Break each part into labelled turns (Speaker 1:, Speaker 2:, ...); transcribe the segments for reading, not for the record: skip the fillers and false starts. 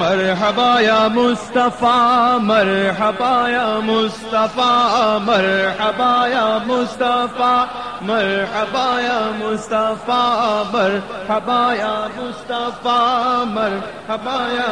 Speaker 1: مرحبا یا مصطفیٰ مرحبا یا مصطفیٰ مرحبا یا مصطفیٰ مرحبا یا مصطفیٰ مرحبا یا مصطفیٰ مرحبا یا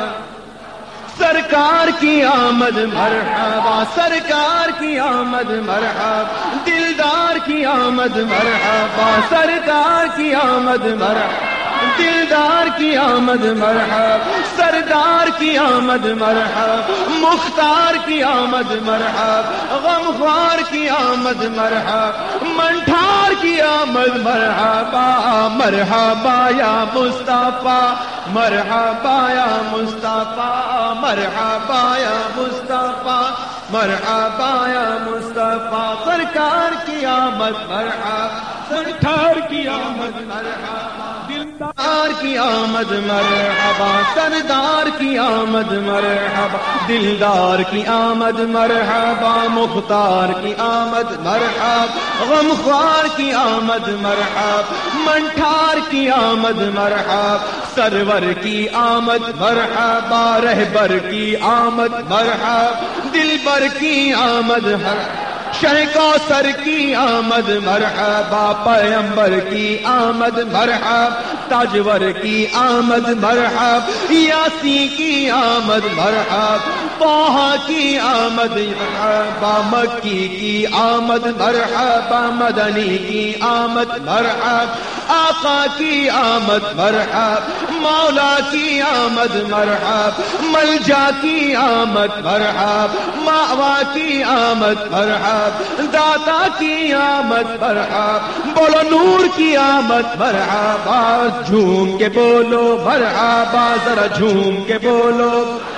Speaker 1: سرکار کی آمد مرحبا سرکار کی آمد مرحبا دلدار کی آمد مرحبا سرکار کی آمد مرحبا دلدار کی آمد مرحبا سردار کی آمد مرحبا مختار کی آمد مرحبا غمخوار کی آمد مرحبا منٹھار کی آمد مرحبا مرحبا یا مصطفیٰ مرحبا یا مصطفیٰ مرحبا یا مصطفیٰ مرحبا یا مصطفیٰ سرکار کی آمد مرحبا سرکار کی آمد مرحبا دلدار کی آمد مرحبا سردار کی آمد مرحبا دلدار کی آمد مرحبا مختار کی آمد مرحبا غمخوار کی آمد مرحبا منٹھار کی آمد مرحبا سرور کی آمد مرحبا رہبر کی آمد مرحبا دلبر کی آمد مرحبا شہ کوثر کی آمد مرحبا پیمبر کی آمد مرحبا تاجور کی آمد مرحبا یاسی کی آمد مرحبا طہ کی آمد مرحبا مکی کی آمد مرحبا مدنی کی آمد مرحبا آقا کی آمد مرحبا مولا کی آمد مرحبا ملجا کی آمد مرحبا ماوا کی آمد مرحبا داتا کی آمد مرحبا بولو نور کی آمد مرحبا جھوم کے بولو مرحبا ذرا جھوم کے بولو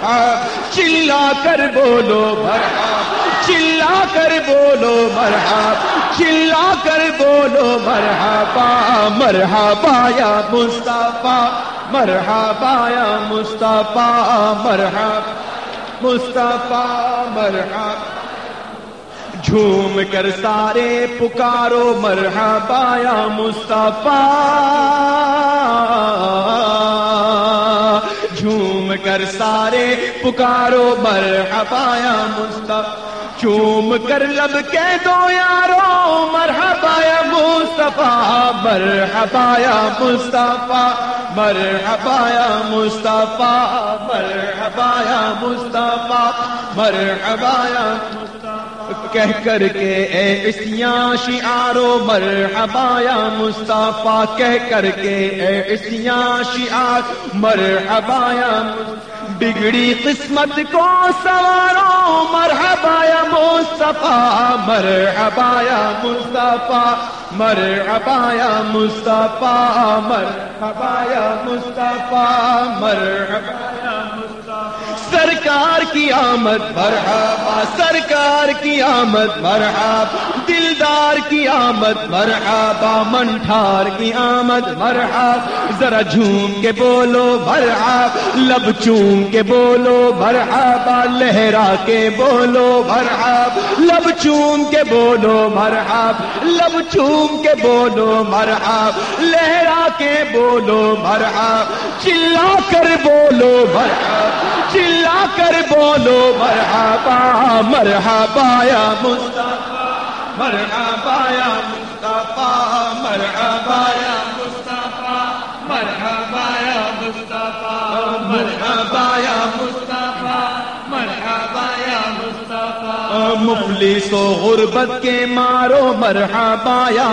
Speaker 1: چلا کر بولو مرحبا چلا کر بولو مرحبا چلا کر بولو مرحبا مرحبا یا مصطفیٰ مرحبا یا مصطفیٰ مرحبا مصطفیٰ مرحبا جھوم کر سارے پکارو مرحبا یا مصطفیٰ جھوم کر سارے پکارو مرحبا یا مصطفیٰ چوم کر لب کہہ دو یارو مرحبا یا مصطفیٰ مرحبا یا مصطفیٰ مرحبا یا مصطفیٰ مرحبا یا مصطفیٰ مرحبا یا کہہ کر کے اے اسیاں شعارو مرحبا یا مصطفیٰ کہہ کر کے اے اسیاں شعار مرحبا یا بگڑی قسمت کو سوارو مرحبا یا مصطفیٰ مرحبا یا مصطفیٰ مرحبا یا مصطفیٰ مرحبا یا مصطفیٰ مرحبا یا مصطفیٰ سرکار کی آمد مرحبا سرکار کی آمد مرحبا دلدار کی آمد مرحبا منٹھار کی آمد مرحبا ذرا جھوم کے بولو مرحبا لب چوم کے بولو مرحبا لہرا کے بولو مرحبا لب چوم کے بولو مرحبا لب چوم کے بولو مرحبا لہرا کے بولو مرحبا چلا کر بولو مرحبا چلا کر بولو مرحبا مرحبا یا مصطفیٰ مرحبا یا مصطفیٰ مرحبا یا مصطفیٰ مرحبا یا مصطفیٰ مرحبا یا مصطفیٰ مرحبا یا مصطفیٰ مفلس و غربت کے مارو مرحبا یا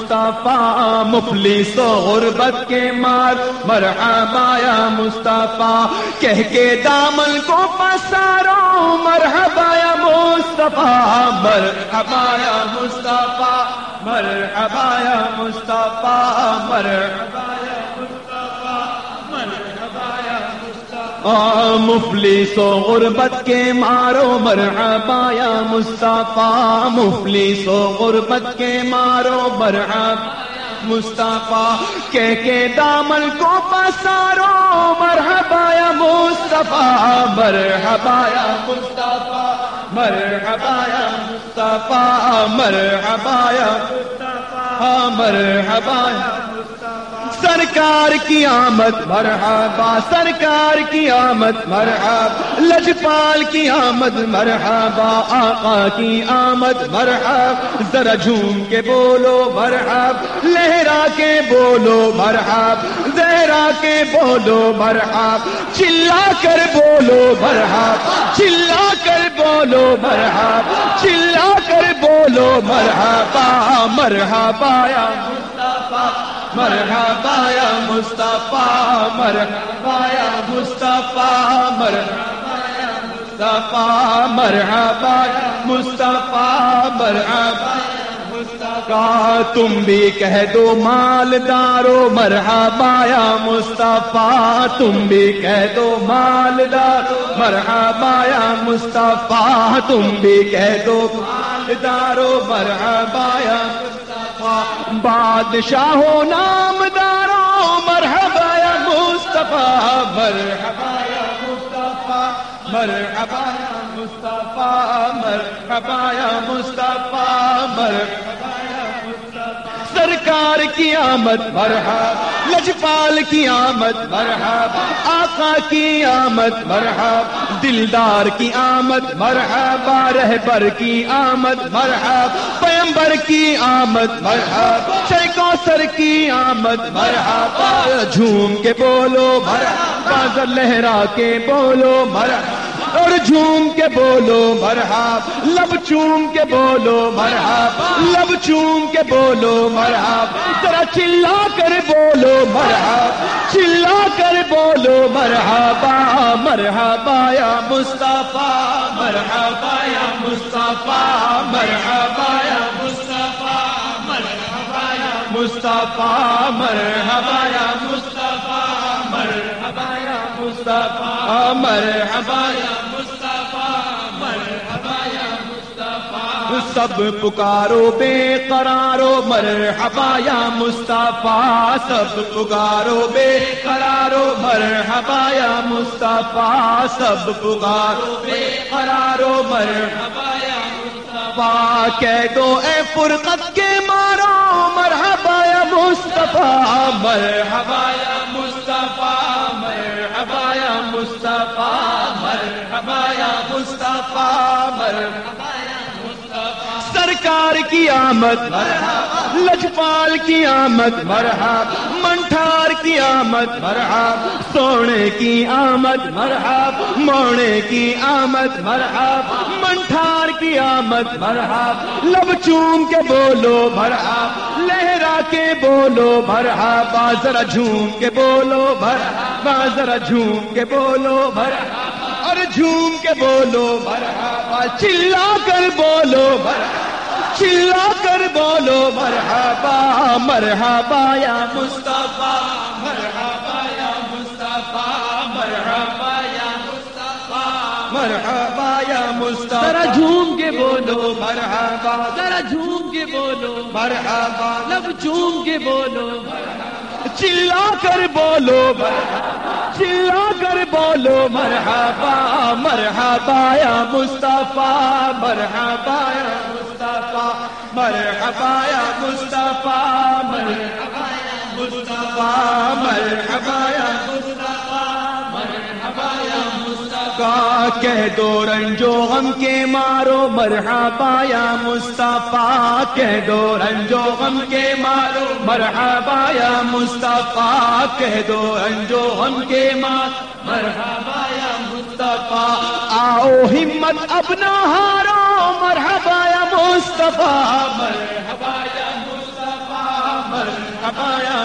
Speaker 1: مصطفیٰ مفلس و غربت کے مار مرحبا یا مصطفیٰ کہہ کے دامن کو پسارو مرحبا یا مصطفیٰ مرحبا یا مصطفیٰ مرحبا یا مصطفیٰ مرحبا یا مصطفیٰ مرحبا یا مصطفیٰ مفلس و غربت کے مارو مرحبا یا مصطفیٰ مفلس و غربت کے مارو مرحبا مصطفیٰ کہہ کے دامن کو پسارو مرحبا یا مصطفیٰ مرحبا یا مصطفیٰ مرحبا یا مصطفیٰ مرحبا یا مصطفیٰ مرحبا یا سرکار کی آمد مرحبا، سرکار کی آمد مرحبا، لجپال کی آمد مرحبا، آقا کی آمد مرحبا، ذرا جھوم کے بولو مرحبا، لہرا کے بولو مرحبا، زہرا کے بولو مرحبا، چلا کر بولو مرحبا، چلا کر بولو مرحبا، چلا کر بولو مرحبا، مرحبا یا مصطفیٰ، مرحبا یا مصطفیٰ، مرحبا یا مصطفیٰ، مرحبا یا مصطفیٰ، مرحبا یا مصطفیٰ، مرحبا یا مصطفیٰ، تم بھی کہہ دو مالدارو مرحبا یا مصطفیٰ، تم بھی کہہ دو مالدارو مرحبا یا مصطفیٰ، تم بھی کہہ دو مالدارو مرحبا یا مصطفیٰ، بادشاہو نامدارو مرحبا یا مصطفیٰ، مرحبا یا مصطفیٰ، مرحبا یا مصطفیٰ، مرحبا یا مصطفیٰ، مرحبا یا مصطفیٰ، سرکار کی آمد مرحبا، لجپال کی آمد مرحبا، آقا کی آمد مرحبا، دلدار کی آمد مرحبا، رہبر کی آمد مرحبا، پیمبر کی آمد مرحبا، شیخ کوثر کی آمد مرحبا، جھوم کے بولو مرحبا، لہرا کے بولو مرحبا، اور جھوم کے بولو مرحبا، لب چوم کے بولو مرحبا، لب چوم کے بولو مرحبا، ذرا چلا کر بولو مرحبا، چلا کر بولو مرحبا، مرحبا یا مصطفیٰ، مرحبا یا مصطفیٰ، مرحبا یا مصطفیٰ، مرحبا یا مصطفیٰ، مرحبا یا مصطفیٰ، مرحبا یا مصطفیٰ، مرحبا یا مصطفیٰ، مرحبا یا مصطفیٰ، سب پکارو بے قرارو مرحبا یا مصطفیٰ، سب پکارو بے قرارو مرحبا یا مصطفیٰ، سب پکارو بے قرارو مرحبا یا مصطفیٰ، کہہ دو اے فرقت کے مارو مرحبا یا مصطفیٰ، مرحبا یا مصطفیٰ، مرحبا یا مصطفیٰ، مرحبا یا مصطفیٰ، مرحبا یا مصطفیٰ، سرکار کی آمد مرحبا، لجپال کی آمد مرحبا، منٹھار کی آمد مرحبا، سونے کی آمد مرحبا، موڑے کی آمد مرحبا، منٹھار کی آمد مرحبا، لب چوم کے بولو مرحبا، لہرا کے بولو مرحبا، ذرا جھوم کے بولو مرحبا، ذرا جھوم کے بولو مرحبا، اور جھوم کے بولو مرحبا، چلا کر بولو مرحبا، چلا کر بولو مرحبا، مرحبا یا مصطفیٰ، مرحبا یا مصطفیٰ، مرحبا یا مصطفیٰ، مرحبا یا مصطفیٰ، ذرا جھوم کے بولو مرحبا، ذرا جھوم کے بولو مرحبا، لب چوم کے بولو مرحبا، چلا کر بولو مرحبا، چلا کر بولو مرحبا، مرحبا یا مصطفیٰ، مرحبا یا مصطفیٰ، مرحبا یا مصطفیٰ، مرحبا یا مصطفیٰ، مرحبا یا مصطفیٰ، مرحبا یا مصطفیٰ، کہہ دو رنجو غم کے مارو مرحبا یا مصطفیٰ، کہہ دو رنجو غم کے مارو مرحبا یا مصطفیٰ، کہہ دو رنجو غم کے مارو مرحبا یا مصطفیٰ، آؤ ہمت اب نہ ہارو مرحبا یا مصطفیٰ، مرحبا یا مصطفیٰ، مرحبا یا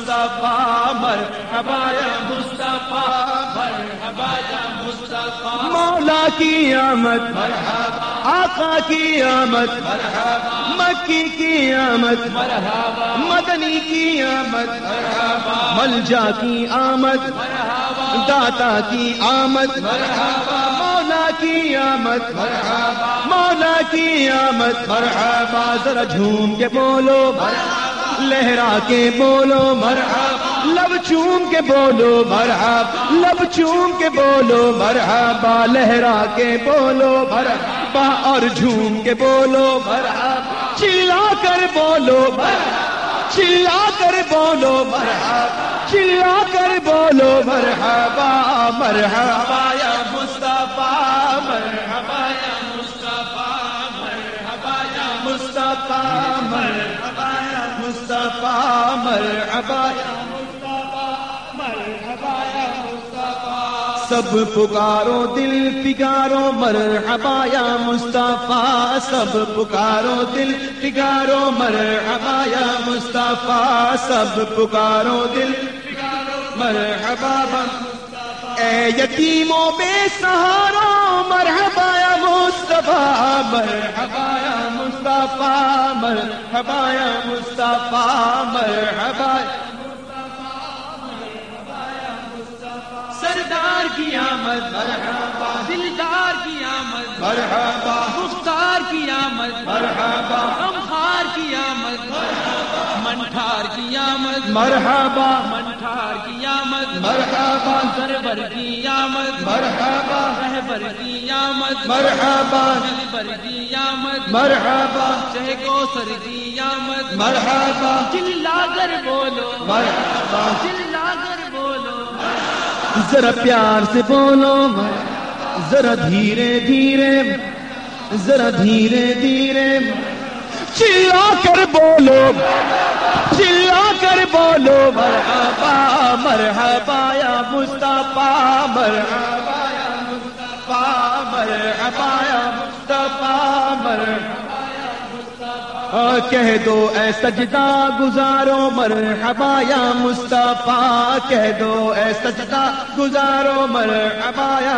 Speaker 1: مصطفیٰ، مرحبا یا مصطفیٰ، مرحبا یا مصطفیٰ، مولا کی آمد مرحبا، آقا کی آمد مرحبا، مکی کی آمد مرحبا، مدنی کی آمد مرحبا، ملجا کی آمد مرحبا، داتا کی آمد مرحبا، مولا کی آمد مرحبا، مولا کی آمد مرحبا، ذرا جھوم کے بولو مرحبا، لہرا کے بولو مرحبا، لب چوم کے بولو مرحبا، لب چوم کے بولو مرحبا، لہرا کے بولو مرحبا، اور جھوم کے بولو مرحبا، چلا کر بولو مرحبا، چلا کر بولو مرحبا چلا کر بولو مرحبا مرحبا یا مصطفیٰ مرحبا یا مصطفیٰ مرحبا یا مصطفیٰ مرحبا یا مصطفیٰ مرحبا یا مصطفیٰ مرحبا یا مصطفیٰ سب پکارو دل پکارو مرحبا یا مصطفیٰ سب پکارو دل پکارو مرحبا یا مصطفیٰ سب پکارو دل مرحبا اے یتیموں بے سہاروں مرحبا یا مصطفیٰ مرحبا یا مصطفیٰ مرحبا یا مصطفیٰ مرحبا سردار کی آمد مرحبا دلدار کی آمد مرحبا مختار کی آمد مرحبا غمخوار کی آمد مرحبا منٹھار کی آمد مرحبا منٹھار کی آمد مرحبا سرور کی آمد مرحبا رہبر کی آمد مرحبا دلبر کی آمد مرحبا شہ کوثر کی آمد مرحبا چلا کر بولو مرحبا چلا کر بولو ذرا پیار سے بولو ذرا دھیرے دھیرے ذرا دھیرے دھیرے چلا کر بولو چلا کر بولو مرحبا مرحبا یا مصطفیٰ مرحبا یا مصطفیٰ مرحبا یا مصطفیٰ مرحبا یا مصطفیٰ کہہ دو اے سجدہ گزارو مرحبا یا مصطفیٰ کہہ دو اے سجدہ گزارو مرحبا یا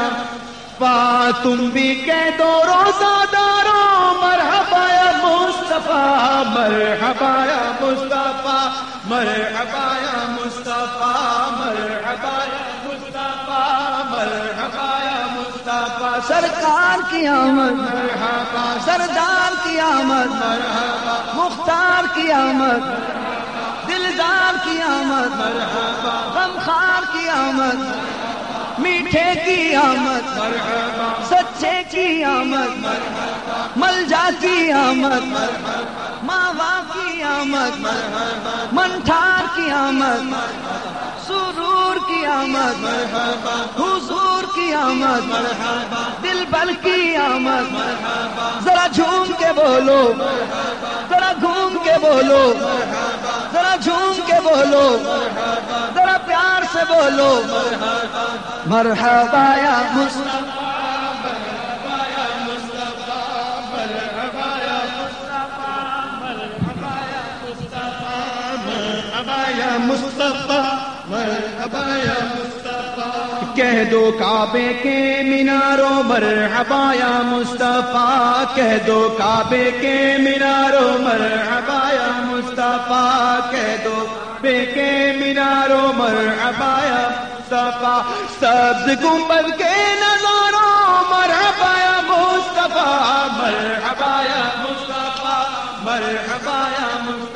Speaker 1: تم بھی کہہ دو روزہ دارو مرحبا یا مصطفیٰ مرحبا یا مصطفیٰ مرحبا یا مصطفیٰ مرحبا یا مصطفیٰ مرحبا یا مصطفیٰ سرکار کی آمد مرحبا سردار کی آمد مرحبا مختار کی آمد دلدار کی آمد مرحبا غمخوار کی آمد میٹھے کی آمد مرحبا سچے کی آمد مرحبا ملجا کی آمد مرحبا ماوا کی آمد مرحبا منٹھار کی آمد مرحبا سرور کی آمد مرحبا حضور کی آمد مرحبا دلبر کی آمد مرحبا ذرا جھوم کے بولو ذرا گھوم کے بولو ذرا جھوم کے بولو ذرا پیار سے بولو مرحبا یا مصطفیٰ مرحبا یا مصطفیٰ مرحبا یا مصطفیٰ مرحبا یا مصطفیٰ مرحبا یا مصطفیٰ مرحبا یا مصطفیٰ کہہ دو کعبے کے میناروں مرحبا یا مصطفیٰ کہہ دو کعبے کے میناروں مرحبا یا مصطفیٰ کہہ دو کعبے کے میناروں مرحبا یا مصطفیٰ سبز گنبد کے نظاروں مرحبا یا مصطفیٰ مرحبا یا مصطفیٰ مرحبا یا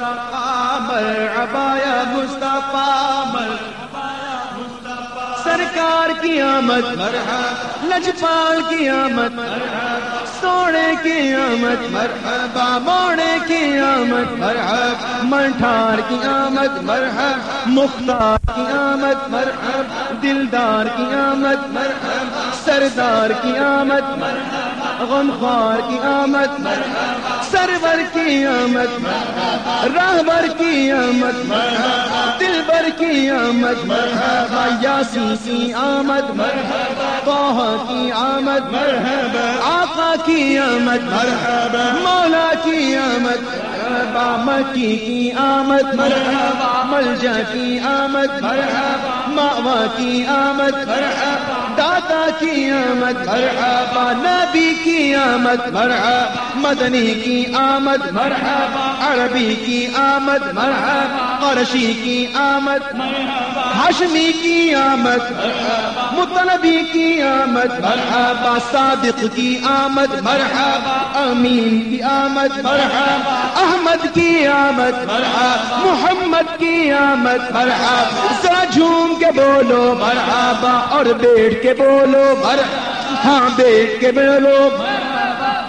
Speaker 1: مصطفیٰ مرحبا یا مصطفیٰ مرحبا یا مصطفیٰ سرکار کی آمد مرحبا لجپال کی آمد مرحبا سونے کی آمد مرحبا موڑے کی آمد مرحبا منٹھار کی آمد مرحبا مختار کی آمد مرحبا دلدار کی آمد مرحبا سردار کی آمد مرحبا غمخوار کی آمد مرحبا سرور کی آمد مرحبا راہبر کی آمد مرحبا دلبر کی آمد مرحبا یاسین کی آمد مرحبا طہ کی آمد مرحبا آقا کی آمد مرحبا مولا کی آمد مرحبا مکی کی آمد مرحبا ملجا کی آمد مرحبا مأوا کی آمد مرحبا داتا کی آمد مرحبا نبی کی آمد مرحبا مدنی کی آمد مرحبا عربی کی آمد مرحبا قرشی کی آمد مرحبا ہاشمی کی آمد مرحبا مطلبی کی آمد مرحبا صادق کی آمد مرحبا امین کی آمد مرحبا احمد کی آمد مرحبا محمد کی آمد مرحبا ذرا جھوم کے بولو مرحبا اور بیٹھ کے بولو مرحبا ہاں بیٹھ کے بولو مرحبا